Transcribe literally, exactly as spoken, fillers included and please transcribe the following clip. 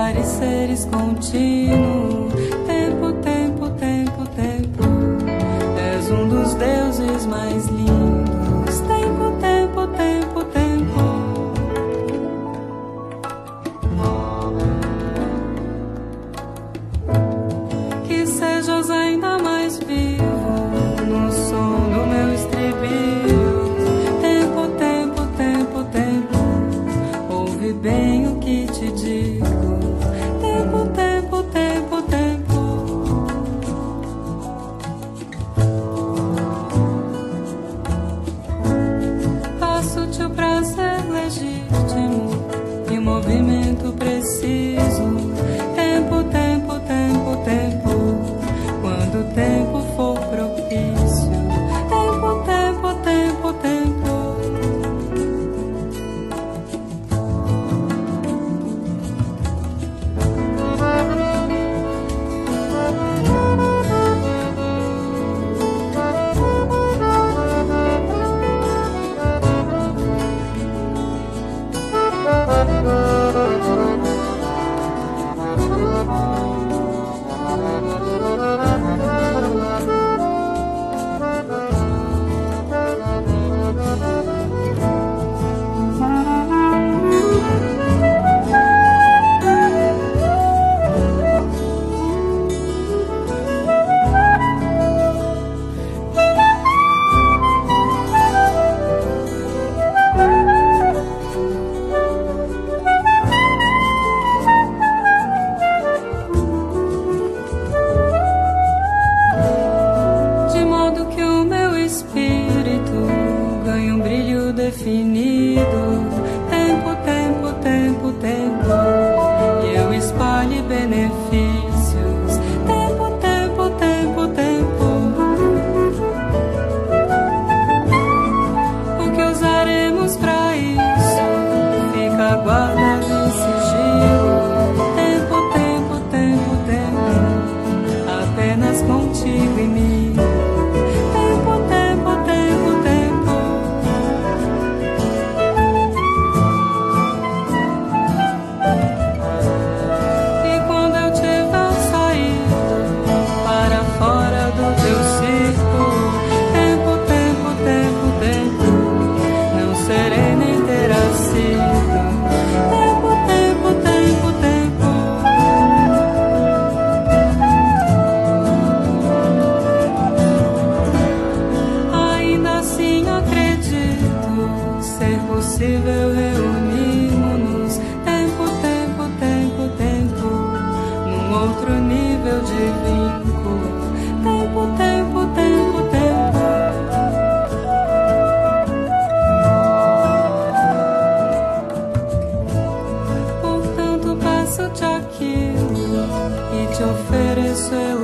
pareceres contínuo. Tempo, tempo, tempo, tempo, és um dos deuses mais lindos. Tempo, tempo, tempo, tempo. Que sejas ainda mais vivo no som do meu estribilho. Tempo, tempo, tempo, tempo, ouve bem o que te digo. Tempo, tempo, tempo, tempo. Passo-te o prazer legítimo e o movimento preciso. Tempo, tempo, tempo, tempo, quando o tempo for propício. Tempo, tempo, tempo, tempo. Definido. Tempo, tempo, tempo, tempo, e eu espalhe benefícios. Tempo, tempo, tempo, tempo. O que usaremos pra isso fica guardado em sigilo. Tempo, tempo, tempo, tempo, apenas contigo e mim. Possível reunirmos-nos. Tempo, tempo, tempo, tempo, num outro nível de vínculo. Tempo, tempo, tempo, tempo. Portanto, passo-te aquilo e te ofereço